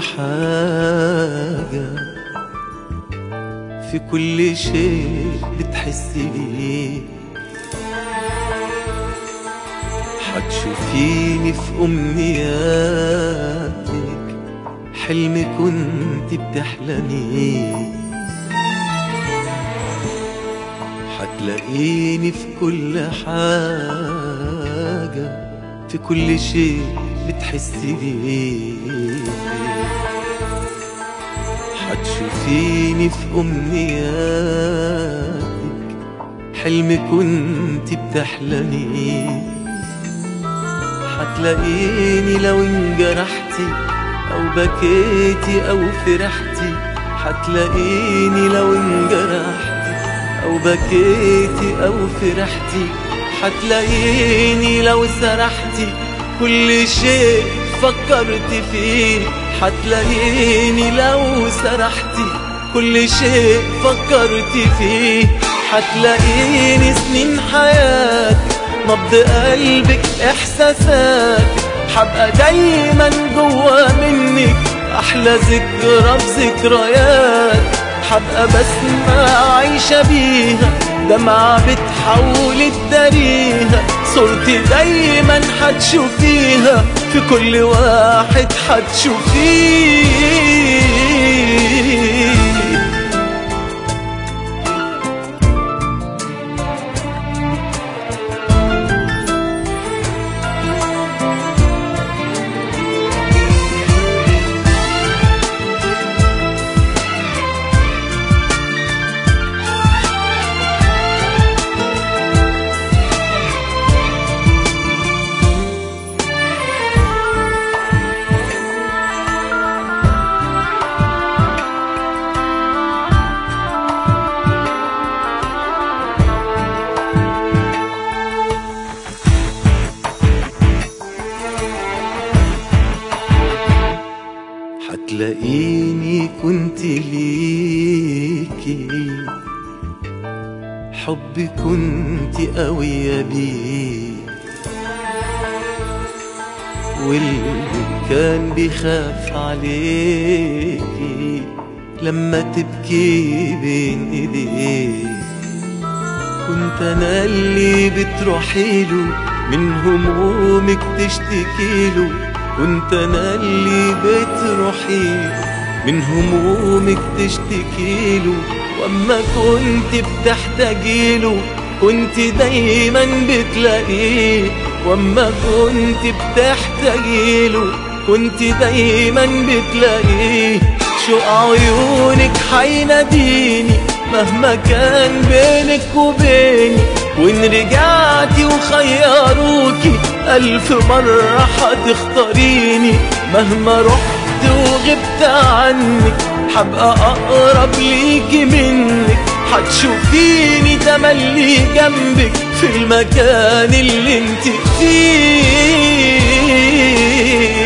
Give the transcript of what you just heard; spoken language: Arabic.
حاجة، في كل شيء بتحسي بيه. حتشوفيني في أمنياتك، حلم كنت بتحلميه. حتلاقيني في كل حاجة، في كل شيء بتحسي بيه. حتشوفيني في أمنياتك، حلم كنت بتحلميه. حتلاقيني لو انجرحتي أو بكيتي أو فرحتي، حتلاقيني لو انجرحتي أو بكيتي أو فرحتي، حتلاقيني لو سرحتي كل شيء فكرت فيه. حتلاقيني لو سرحتي كل شيء فكرت فيه. حتلاقيني سنين حياتي، نبض قلبك، إحساساتك، حبقى دايما جوا منك أحلى ذكرى بذكريات. حبقى بسمة عايشة بيها، دمعة بتحول تداريها، صورتي دايما حتشوفيها في كل واحد حتشوفيه. حتلاقيني كنت ليكي، حبي كنت قوية بيه. واللي كان بيخاف عليكي لما تبكي بين ايديه، كنت انا اللي بتروحيله من همومك تشتكيله. كنت انا اللي بتروحي من همومك تشتكيله، واما كنت بتحتاجيله كنت دايما بتلاقيه. واما كنت بتحتاجيله كنت دايما بتلاقيه. شوق عيونك حيناديني مهما كان بينك وبيني، وإن رجعتي وخيروكي 1000 مرة حتختاريني. مهما رحت وغبت عنك حبقى أقرب ليكي منك، حتشوفيني تملي جنبك في المكان اللي انت فيه.